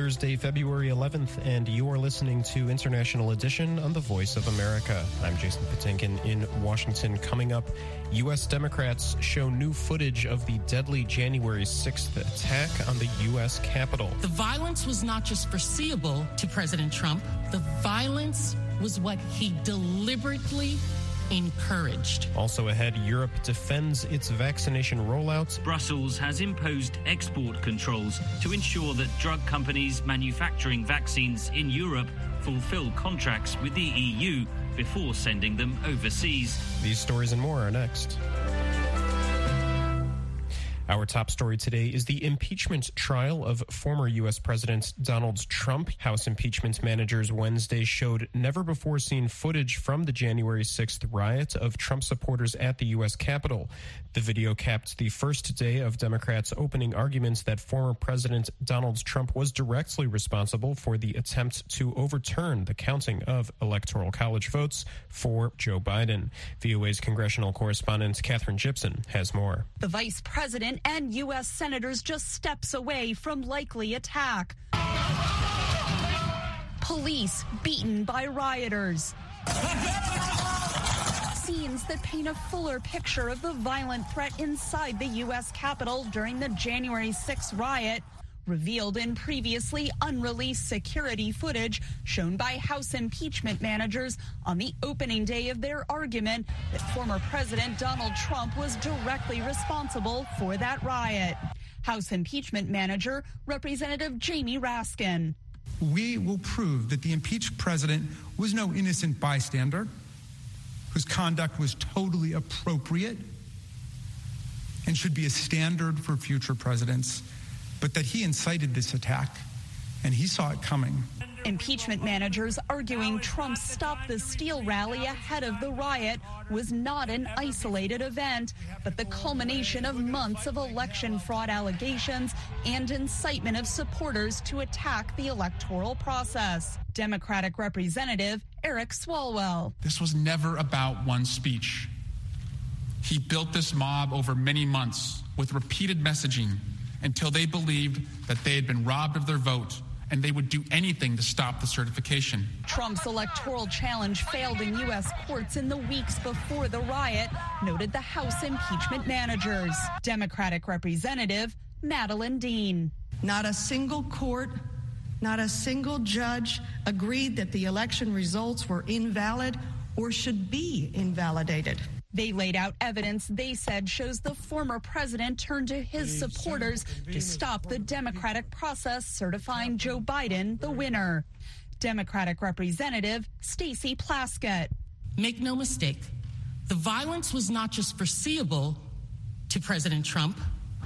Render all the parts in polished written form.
Thursday, February 11th, and you are listening to International Edition on the Voice of America. I'm Jason Patinkin in Washington. Coming up, U.S. Democrats show new footage of the deadly January 6th attack on the U.S. Capitol. The violence was not just foreseeable to President Trump. The violence was what he deliberately encouraged. Also ahead, Europe defends its vaccination rollouts. Brussels has imposed export controls to ensure that drug companies manufacturing vaccines in Europe fulfill contracts with the EU before sending them overseas. These stories and more are next. Our top story today is the impeachment trial of former U.S. President Donald Trump. House impeachment managers Wednesday showed never-before-seen footage from the January 6th riot of Trump supporters at the U.S. Capitol. The video capped the first day of Democrats' opening arguments that former President Donald Trump was directly responsible for the attempt to overturn the counting of Electoral College votes for Joe Biden. VOA's congressional correspondent Catherine Gibson has more. The vice president and U.S. senators just steps away from likely attack. Police beaten by rioters. Scenes that paint a fuller picture of the violent threat inside the U.S. Capitol during the January 6th riot, revealed in previously unreleased security footage shown by House impeachment managers on the opening day of their argument that former President Donald Trump was directly responsible for that riot. House impeachment manager, Representative Jamie Raskin. We will prove that the impeached president was no innocent bystander, whose conduct was totally appropriate and should be a standard for future presidents, but that he incited this attack, and he saw it coming. Impeachment managers arguing Trump's Stop the Steal rally ahead of the riot was not an isolated event, but the culmination of months of election fraud allegations and incitement of supporters to attack the electoral process. Democratic Representative Eric Swalwell. This was never about one speech. He built this mob over many months with repeated messaging until they believed that they had been robbed of their vote and they would do anything to stop the certification. Trump's electoral challenge failed in U.S. courts in the weeks before the riot, noted the House impeachment managers. Democratic Representative Madeline Dean. Not a single court, not a single judge agreed that the election results were invalid or should be invalidated. They laid out evidence they said shows the former president turned to his supporters to stop the democratic process certifying Joe Biden the winner. Democratic Representative Stacey Plaskett. Make no mistake, the violence was not just foreseeable to President Trump.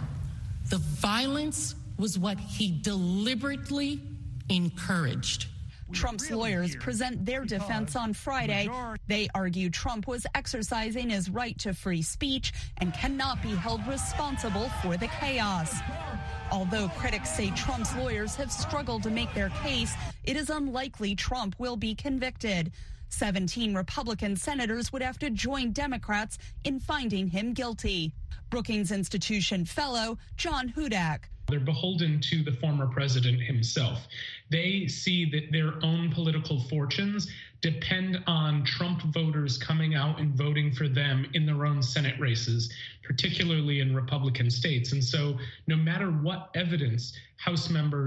The violence was what he deliberately encouraged. Trump's lawyers present their defense on Friday. They argue Trump was exercising his right to free speech and cannot be held responsible for the chaos. Although critics say Trump's lawyers have struggled to make their case, it is unlikely Trump will be convicted. 17 Republican senators would have to join Democrats in finding him guilty. Brookings Institution fellow John Hudak. They're beholden to the former president himself. They see that their own political fortunes depend on Trump voters coming out and voting for them in their own Senate races, particularly in Republican states. And so no matter what evidence House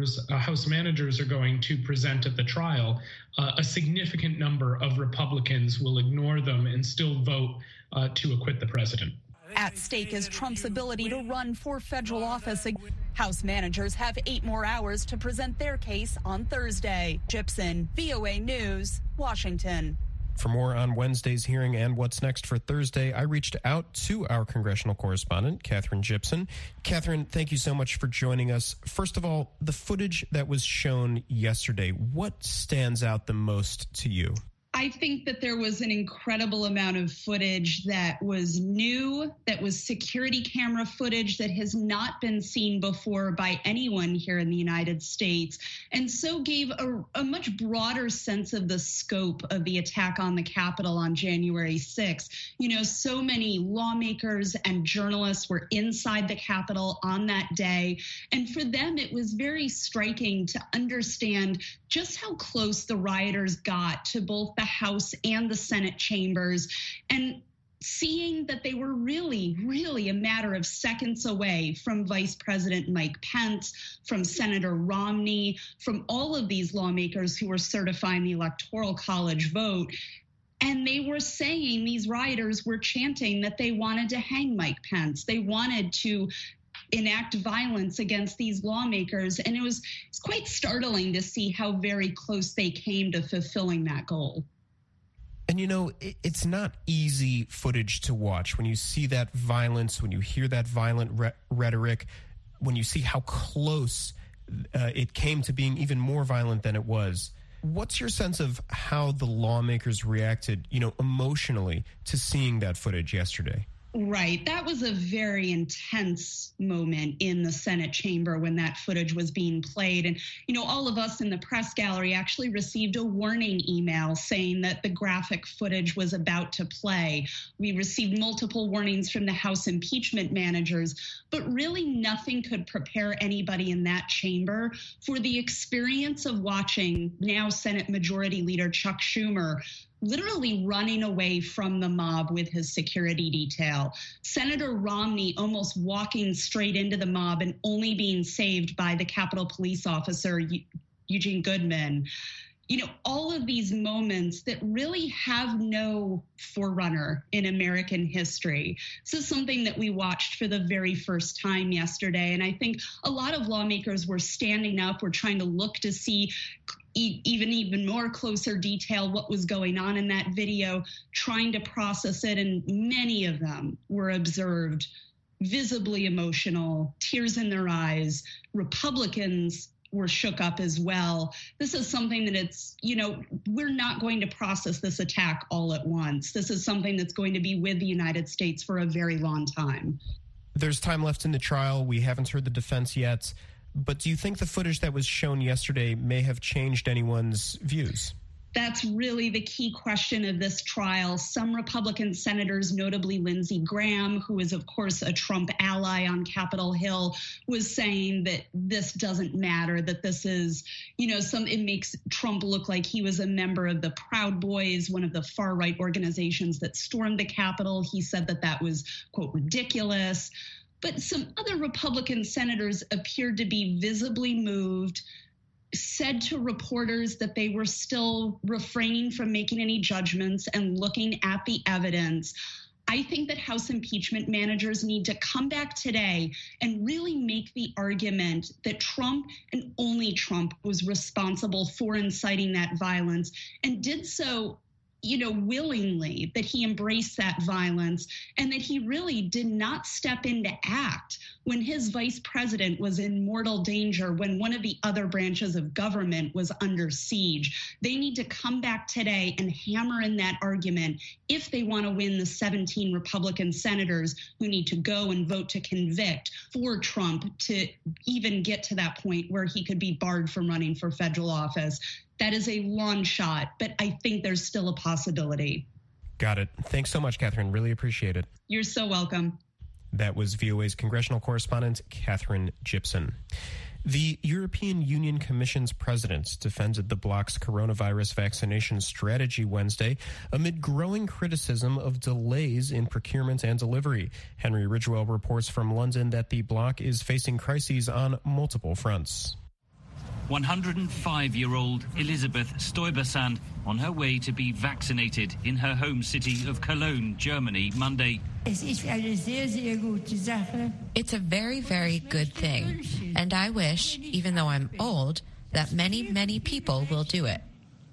managers are going to present at the trial, a significant number of Republicans will ignore them and still vote to acquit the president. At stake is Trump's ability to run for federal office. House managers have 8 more hours to present their case on Thursday. Gibson, VOA News, Washington. For more on Wednesday's hearing and what's next for Thursday, I reached out to our congressional correspondent, Catherine Gibson. Catherine, thank you so much for joining us. First of all, the footage that was shown yesterday, what stands out the most to you? I I think that there was an incredible amount of footage that was new, that was security camera footage that has not been seen before by anyone here in the United States, and so gave a much broader sense of the scope of the attack on the Capitol on January 6th. You know, so many lawmakers and journalists were inside the Capitol on that day, and for them it was very striking to understand just how close the rioters got to both the House and the Senate chambers, and seeing that they were really, really a matter of seconds away from Vice President Mike Pence, from Senator Romney, from all of these lawmakers who were certifying the Electoral College vote. And they were saying, these rioters were chanting that they wanted to hang Mike Pence. They wanted to enact violence against these lawmakers. And it's quite startling to see how very close they came to fulfilling that goal. And, you know, it's not easy footage to watch when you see that violence, when you hear that violent rhetoric, when you see how close it came to being even more violent than it was. What's your sense of how the lawmakers reacted, you know, emotionally to seeing that footage yesterday? Right. That was a very intense moment in the Senate chamber when that footage was being played. And, you know, all of us in the press gallery actually received a warning email saying that the graphic footage was about to play. We received multiple warnings from the House impeachment managers, but really nothing could prepare anybody in that chamber for the experience of watching now Senate Majority Leader Chuck Schumer literally running away from the mob with his security detail. Senator Romney almost walking straight into the mob and only being saved by the Capitol Police officer, Eugene Goodman. You know, all of these moments that really have no forerunner in American history. This is something that we watched for the very first time yesterday. And I think a lot of lawmakers were standing up, were trying to look to see even more closer detail what was going on in that video, trying to process it. And many of them were observed visibly emotional, tears in their eyes. Republicans were shook up as well. This is something that we're not going to process this attack all at once. This is something that's going to be with the United States for a very long time. There's time left in the trial. We haven't heard the defense yet. But do you think the footage that was shown yesterday may have changed anyone's views? That's really the key question of this trial. Some Republican senators, notably Lindsey Graham, who is, of course, a Trump ally on Capitol Hill, was saying that this doesn't matter, that this is, it makes Trump look like he was a member of the Proud Boys, one of the far-right organizations that stormed the Capitol. He said that that was, quote, ridiculous. But some other Republican senators appeared to be visibly moved, said to reporters that they were still refraining from making any judgments and looking at the evidence. I think that House impeachment managers need to come back today and really make the argument that Trump and only Trump was responsible for inciting that violence and did so willingly, that he embraced that violence and that he really did not step in to act when his vice president was in mortal danger, when one of the other branches of government was under siege. They need to come back today and hammer in that argument if they want to win the 17 Republican senators who need to go and vote to convict for Trump to even get to that point where he could be barred from running for federal office. That is a long shot, but I think there's still a possibility. Got it. Thanks so much, Catherine. Really appreciate it. You're so welcome. That was VOA's congressional correspondent, Catherine Gibson. The European Union Commission's president defended the bloc's coronavirus vaccination strategy Wednesday amid growing criticism of delays in procurement and delivery. Henry Ridgewell reports from London that the bloc is facing crises on multiple fronts. 105-year-old Elisabeth Stuyvesant on her way to be vaccinated in her home city of Cologne, Germany, Monday. It's a very, very good thing. And I wish, even though I'm old, that many, many people will do it.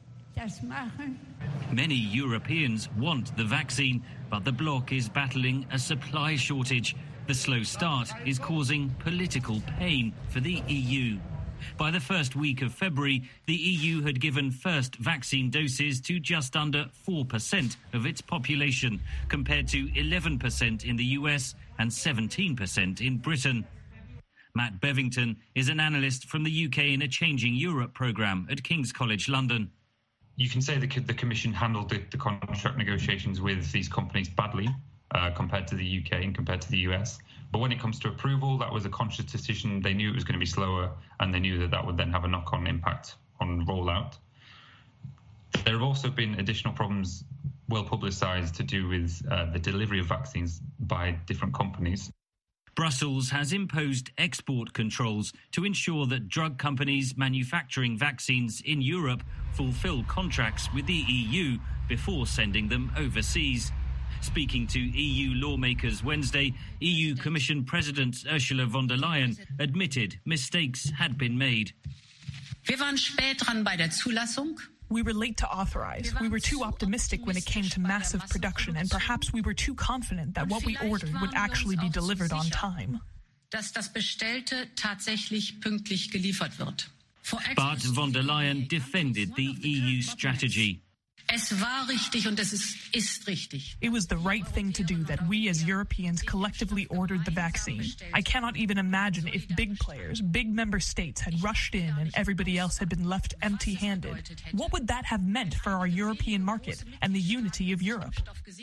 Many Europeans want the vaccine, but the bloc is battling a supply shortage. The slow start is causing political pain for the EU. By the first week of February, the EU had given first vaccine doses to just under 4% of its population, compared to 11% in the US and 17% in Britain. Matt Bevington is an analyst from the UK in a Changing Europe programme at King's College London. You can say the Commission handled the contract negotiations with these companies badly compared to the UK and compared to the US. But when it comes to approval, that was a conscious decision. They knew it was going to be slower, and they knew that that would then have a knock-on impact on rollout. There have also been additional problems well publicised to do with the delivery of vaccines by different companies. Brussels has imposed export controls to ensure that drug companies manufacturing vaccines in Europe fulfil contracts with the EU before sending them overseas. Speaking to EU lawmakers Wednesday, EU Commission President Ursula von der Leyen admitted mistakes had been made. Wir waren spät dran bei der Zulassung. We were late to authorize. We were too optimistic when it came to massive production, and perhaps we were too confident that what we ordered would actually be delivered on time. Dass das Bestellte tatsächlich pünktlich geliefert wird. But von der Leyen defended the EU strategy. Es war richtig und es ist richtig. It was the right thing to do that we as Europeans collectively ordered the vaccine. I cannot even imagine if big players, big member states had rushed in and everybody else had been left empty-handed. What would that have meant for our European market and the unity of Europe?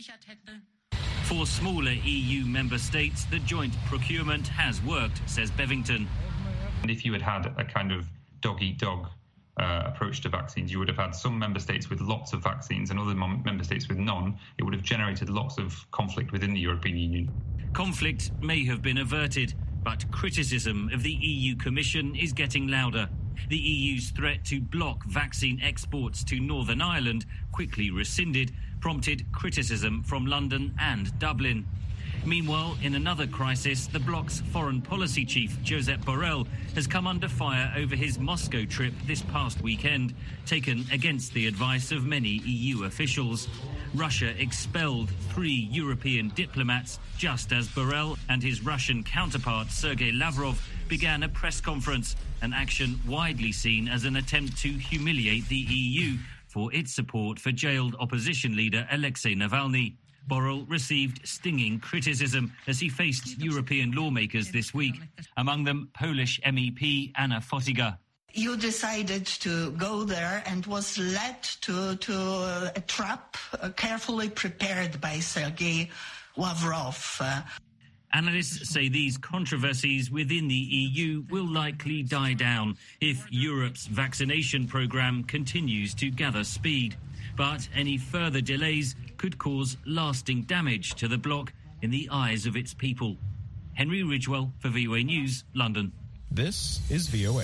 For smaller EU member states, the joint procurement has worked, says Bevington. And if you had had a kind of dog-eat-dog approach to vaccines, you would have had some member states with lots of vaccines and other member states with none. It would have generated lots of conflict within the European Union. Conflict may have been averted, but criticism of the EU Commission is getting louder. The EU's threat to block vaccine exports to Northern Ireland, quickly rescinded, prompted criticism from London and Dublin. Meanwhile, in another crisis, the bloc's foreign policy chief, Josep Borrell, has come under fire over his Moscow trip this past weekend, taken against the advice of many EU officials. Russia expelled 3 European diplomats just as Borrell and his Russian counterpart, Sergei Lavrov, began a press conference, an action widely seen as an attempt to humiliate the EU for its support for jailed opposition leader Alexei Navalny. Borrell received stinging criticism as he faced European lawmakers this week, among them Polish MEP Anna Fotyga. You decided to go there and was led to a trap carefully prepared by Sergei Lavrov. Analysts say these controversies within the EU will likely die down if Europe's vaccination programme continues to gather speed. But any further delays could cause lasting damage to the bloc in the eyes of its people. Henry Ridgewell for VOA News, London. This is VOA.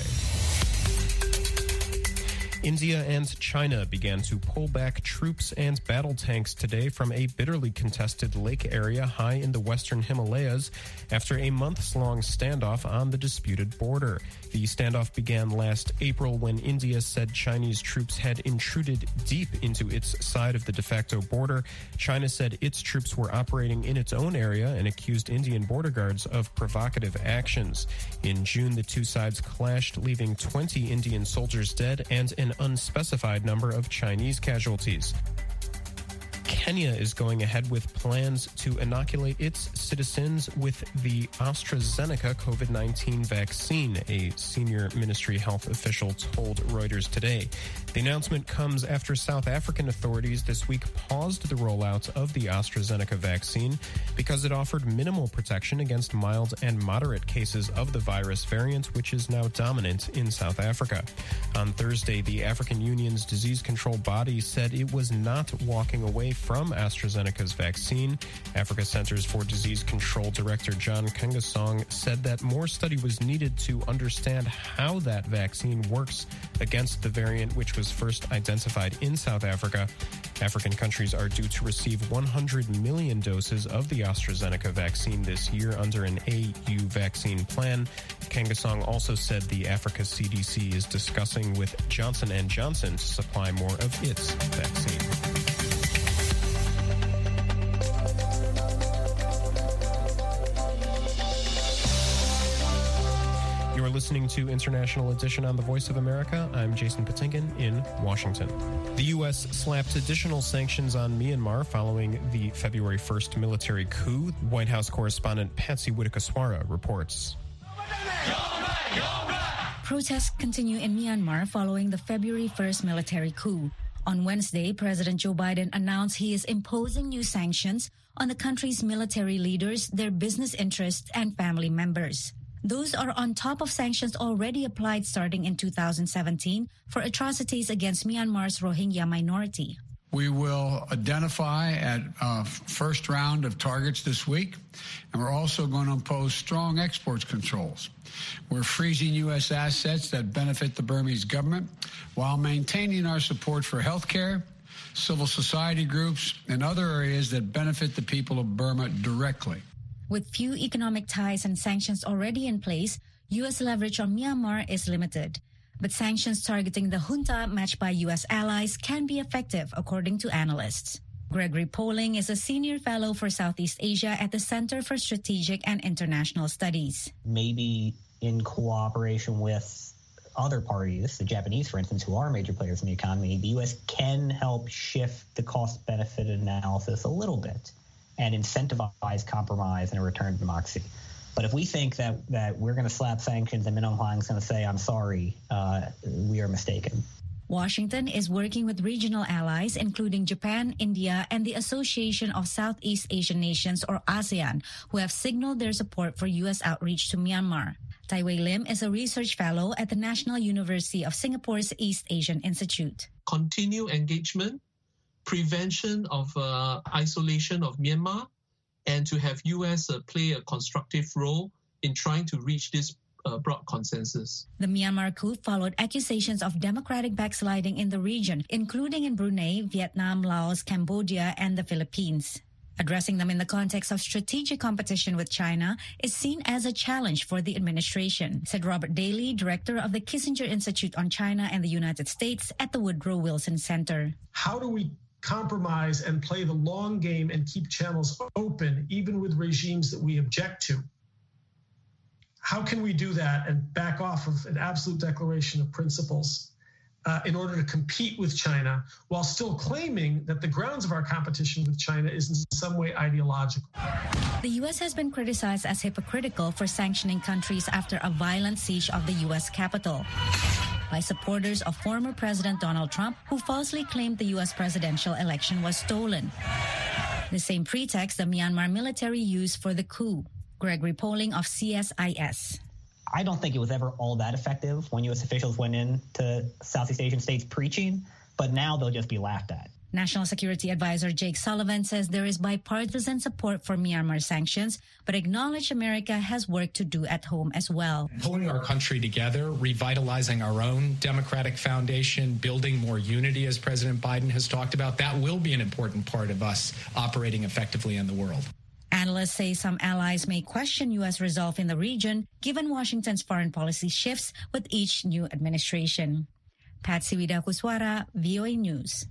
India and China began to pull back troops and battle tanks today from a bitterly contested lake area high in the western Himalayas after a months-long standoff on the disputed border. The standoff began last April when India said Chinese troops had intruded deep into its side of the de facto border. China said its troops were operating in its own area and accused Indian border guards of provocative actions. In June, the two sides clashed, leaving 20 Indian soldiers dead and an unspecified number of Chinese casualties. Kenya is going ahead with plans to inoculate its citizens with the AstraZeneca COVID-19 vaccine, a senior ministry health official told Reuters today. The announcement comes after South African authorities this week paused the rollout of the AstraZeneca vaccine because it offered minimal protection against mild and moderate cases of the virus variant, which is now dominant in South Africa. On Thursday, the African Union's disease control body said it was not walking away from AstraZeneca's vaccine. Africa Centers for Disease Control Director John Kengasong said that more study was needed to understand how that vaccine works against the variant, which was first identified in South Africa. African countries are due to receive 100 million doses of the AstraZeneca vaccine this year under an AU vaccine plan. Kengasong also said the Africa CDC is discussing with Johnson & Johnson to supply more of its vaccine. You're listening listening to International Edition on the Voice of America. I'm Jason Patinkin in Washington. The U.S. slapped additional sanctions on Myanmar following the February 1st military coup. White House correspondent Patsy Widakuswara reports. Protests continue in Myanmar following the February 1st military coup. On Wednesday, President Joe Biden announced he is imposing new sanctions on the country's military leaders, their business interests, and family members. Those are on top of sanctions already applied starting in 2017 for atrocities against Myanmar's Rohingya minority. We will identify at first round of targets this week, and we're also going to impose strong exports controls. We're freezing U.S. assets that benefit the Burmese government while maintaining our support for health care, civil society groups, and other areas that benefit the people of Burma directly. With few economic ties and sanctions already in place, U.S. leverage on Myanmar is limited. But sanctions targeting the junta matched by U.S. allies can be effective, according to analysts. Gregory Poling is a senior fellow for Southeast Asia at the Center for Strategic and International Studies. Maybe in cooperation with other parties, the Japanese, for instance, who are major players in the economy, the U.S. can help shift the cost-benefit analysis a little bit and incentivize compromise and a return to democracy. But if we think that we're going to slap sanctions and Min Aung Hlaing is going to say, I'm sorry, we are mistaken. Washington is working with regional allies, including Japan, India, and the Association of Southeast Asian Nations, or ASEAN, who have signaled their support for U.S. outreach to Myanmar. Tai Wei Lim is a research fellow at the National University of Singapore's East Asian Institute. Continue engagement, prevention of isolation of Myanmar, and to have U.S. Play a constructive role in trying to reach this broad consensus. The Myanmar coup followed accusations of democratic backsliding in the region, including in Brunei, Vietnam, Laos, Cambodia, and the Philippines. Addressing them in the context of strategic competition with China is seen as a challenge for the administration, said Robert Daly, director of the Kissinger Institute on China and the United States at the Woodrow Wilson Center. How do we compromise and play the long game and keep channels open, even with regimes that we object to? How can we do that and back off of an absolute declaration of principles in order to compete with China while still claiming that the grounds of our competition with China is in some way ideological? The U.S. has been criticized as hypocritical for sanctioning countries after a violent siege of the U.S. Capitol by supporters of former President Donald Trump, who falsely claimed the U.S. presidential election was stolen. The same pretext the Myanmar military used for the coup. Gregory Poling of CSIS. I don't think it was ever all that effective when U.S. officials went into Southeast Asian states preaching, but now they'll just be laughed at. National Security Advisor Jake Sullivan says there is bipartisan support for Myanmar sanctions, but acknowledged America has work to do at home as well. Pulling our country together, revitalizing our own democratic foundation, building more unity, as President Biden has talked about, that will be an important part of us operating effectively in the world. Analysts say some allies may question U.S. resolve in the region, given Washington's foreign policy shifts with each new administration. Patsy Widakuswara, VOA News.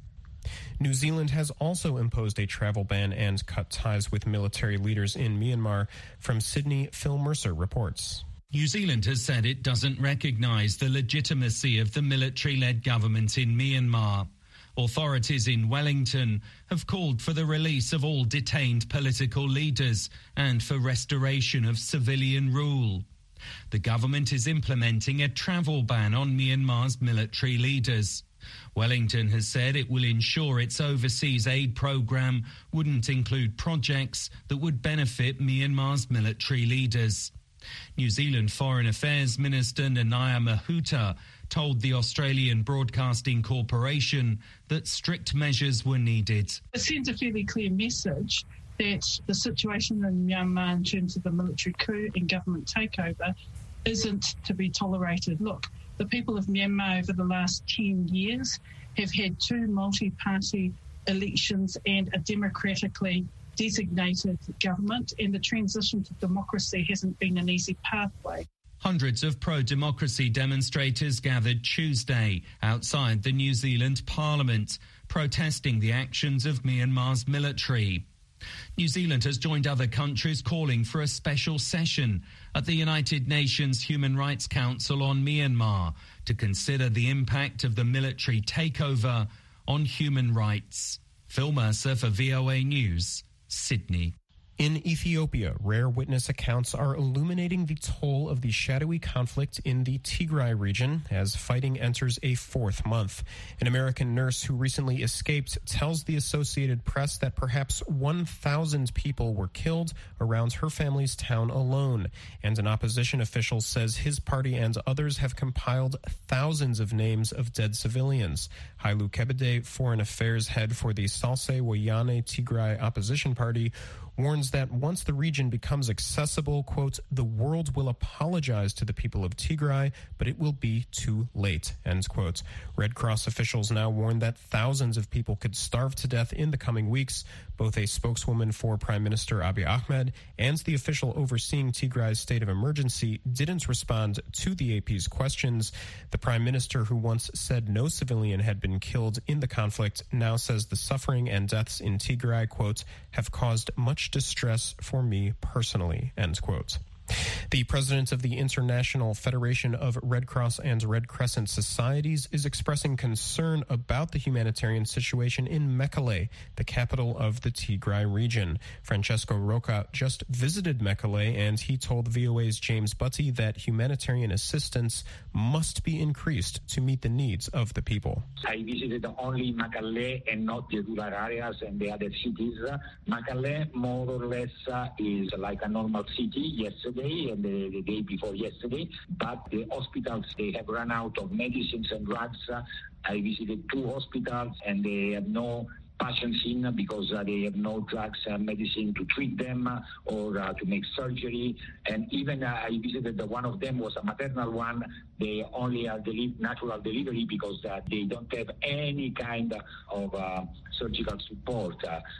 New Zealand has also imposed a travel ban and cut ties with military leaders in Myanmar. From Sydney, Phil Mercer reports. New Zealand has said it doesn't recognise the legitimacy of the military-led government in Myanmar. Authorities in Wellington have called for the release of all detained political leaders and for restoration of civilian rule. The government is implementing a travel ban on Myanmar's military leaders. Wellington has said it will ensure its overseas aid program wouldn't include projects that would benefit Myanmar's military leaders. New Zealand Foreign Affairs Minister Nanaia Mahuta told the Australian Broadcasting Corporation that strict measures were needed. It sends a fairly clear message that the situation in Myanmar in terms of the military coup and government takeover isn't to be tolerated. Look, the people of Myanmar over the last 10 years have had 2 multi-party elections and a democratically designated government, and the transition to democracy hasn't been an easy pathway. Hundreds of pro-democracy demonstrators gathered Tuesday outside the New Zealand Parliament, protesting the actions of Myanmar's military. New Zealand has joined other countries calling for a special session at the United Nations Human Rights Council on Myanmar to consider the impact of the military takeover on human rights. Phil Mercer for VOA News, Sydney. In Ethiopia, rare witness accounts are illuminating the toll of the shadowy conflict in the Tigray region as fighting enters a fourth month. An American nurse who recently escaped tells the Associated Press that perhaps 1,000 people were killed around her family's town alone. And an opposition official says his party and others have compiled thousands of names of dead civilians. Hailu Kebede, foreign affairs head for the Salse Wayane Tigray opposition party, warns that once the region becomes accessible, quote, the world will apologize to the people of Tigray, but it will be too late, end quote. Red Cross officials now warn that thousands of people could starve to death in the coming weeks. Both a spokeswoman for Prime Minister Abiy Ahmed and the official overseeing Tigray's state of emergency didn't respond to the AP's questions. The Prime Minister, who once said no civilian had been killed in the conflict, now says the suffering and deaths in Tigray, quote, have caused much distress for me personally, end quote. The president of the International Federation of Red Cross and Red Crescent Societies is expressing concern about the humanitarian situation in Mekelle, the capital of the Tigray region. Francesco Roca just visited Mekelle, and he told VOA's James Butty that humanitarian assistance must be increased to meet the needs of the people. I visited only Mekelle and not the rural areas and the other cities. Mekelle, more or less, is like a normal city yesterday and the day before yesterday, but the hospitals, they have run out of medicines and drugs. I visited 2 hospitals and they have no patients in because they have no drugs and medicine to treat them or to make surgery. And even I visited one of them was a maternal one. They only are natural delivery because they don't have any kind of surgical support.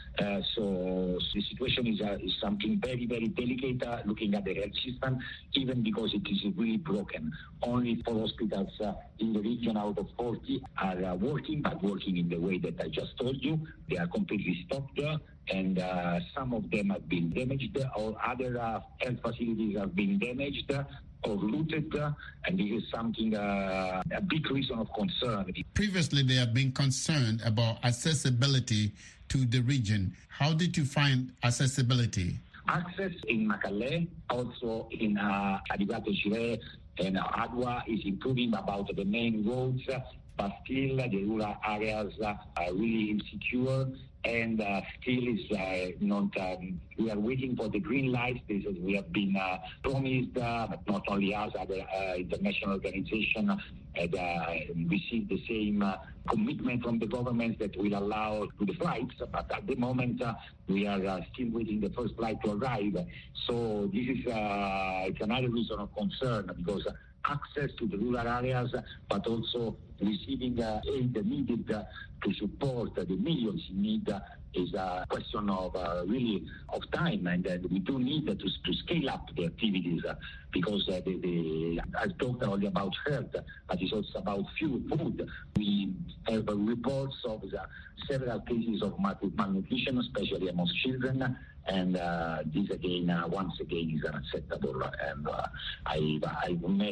So the situation is something very, very delicate looking at the health system, even because it is really broken. Only 4 hospitals in the region out of 40 are working, but working in the way that I just told you. They are completely stopped, and some of them have been damaged, or other health facilities have been damaged or looted, and this is something, a big reason of concern. Previously, they have been concerned about accessibility to the region. How did you find accessibility? Access in Mekelle, also in Adigate and Adwa is improving about the main roads, but still the rural areas are really insecure, and still is not. We are waiting for the green lights. This is, we have been promised, but not only us, other international organizations had received the same commitment from the government that will allow to the flights. But at the moment, we are still waiting the first flight to arrive. So this is it's another reason of concern, because access to the rural areas, but also receiving aid needed to support the millions in need is a question of really of time, and we do need to scale up the activities because I talked only about health, but it's also about food. We have reports of several cases of malnutrition, especially amongst children. And this again, once again, is unacceptable. And I met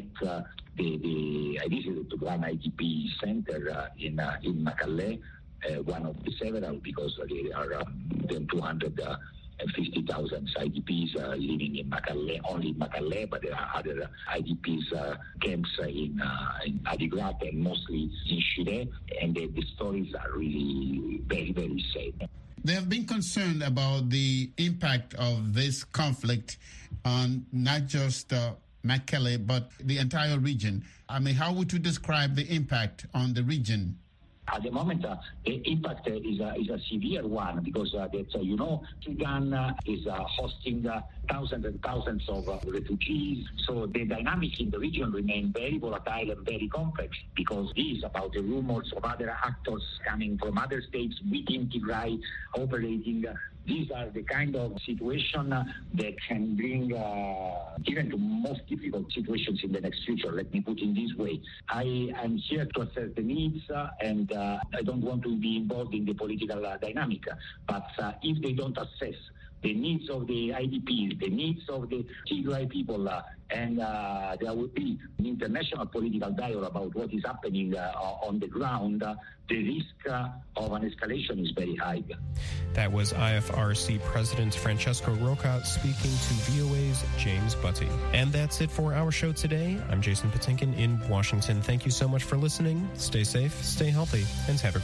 I visited one IDP center in Mekelle, one of the several, because there are more than 250,000 IDPs living in Mekelle, only in Mekelle, but there are other IDPs camps in Adigrat and mostly in Shire, and the stories are really very, very sad. They have been concerned about the impact of this conflict on not just Mekelle, but the entire region. I mean, how would you describe the impact on the region? At the moment, the impact is a severe one, because Sudan is hosting thousands and thousands of refugees. So the dynamics in the region remain very volatile and very complex, because this is about the rumors of other actors coming from other states within Tigray, operating These are the kind of situation that can bring even to most difficult situations in the next future. Let me put it this way. I am here to assess the needs and I don't want to be involved in the political dynamic. But if they don't assess the needs of the IDPs, the needs of the Tigray people, and there will be an international political dialogue about what is happening on the ground, the risk of an escalation is very high. That was IFRC President Francesco Rocca speaking to VOA's James Butty. And that's it for our show today. I'm Jason Patinkin in Washington. Thank you so much for listening. Stay safe, stay healthy, and have a great